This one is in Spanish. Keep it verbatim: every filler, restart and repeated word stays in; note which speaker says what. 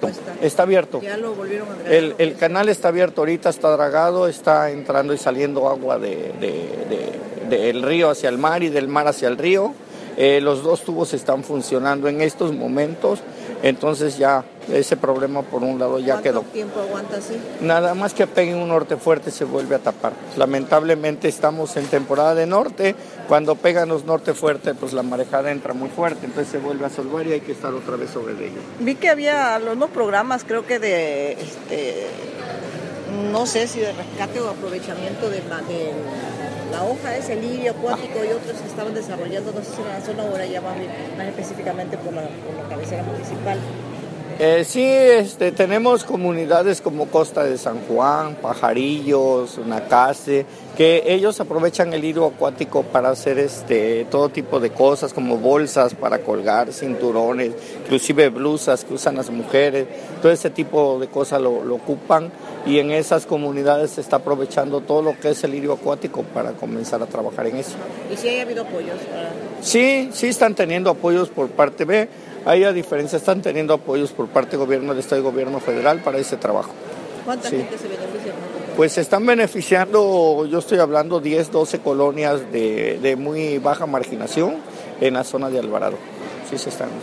Speaker 1: Está,
Speaker 2: está abierto.
Speaker 1: Ya lo volvieron a dragar.
Speaker 2: El, el canal está abierto ahorita, está dragado, está entrando y saliendo agua de, de, de, del río hacia el mar y del mar hacia el río. Eh, los dos tubos están funcionando en estos momentos, entonces ya ese problema por un lado ya quedó.
Speaker 1: ¿Cuánto tiempo aguanta así?
Speaker 2: Nada más que peguen un norte fuerte se vuelve a tapar. Lamentablemente estamos en temporada de norte, cuando pegan los norte fuertes pues la marejada entra muy fuerte, entonces se vuelve a solvar y hay que estar otra vez sobre ello.
Speaker 1: Vi que había algunos programas, creo que de, este, no sé si de rescate o aprovechamiento de la, de la hoja, ese lirio acuático ah. y otros que estaban desarrollando, no sé si en la zona ahora ya más, más específicamente por la, por la cabecera municipal.
Speaker 2: Eh, sí, este, tenemos comunidades como Costa de San Juan, Pajarillos, Nacase, que ellos aprovechan el lirio acuático para hacer este, todo tipo de cosas como bolsas para colgar, cinturones, inclusive blusas que usan las mujeres, todo ese tipo de cosas lo, lo ocupan y en esas comunidades se está aprovechando todo lo que es el lirio acuático para comenzar a trabajar en eso.
Speaker 1: ¿Y si ha habido apoyos? Para...
Speaker 2: Sí, sí están teniendo apoyos por parte B. Ahí a diferencia están teniendo apoyos por parte del gobierno del Estado y gobierno federal para ese trabajo.
Speaker 1: ¿Cuánta sí. gente se beneficia?
Speaker 2: Pues se están beneficiando, yo estoy hablando diez, doce colonias de, de muy baja marginación en la zona de Alvarado. Sí se están.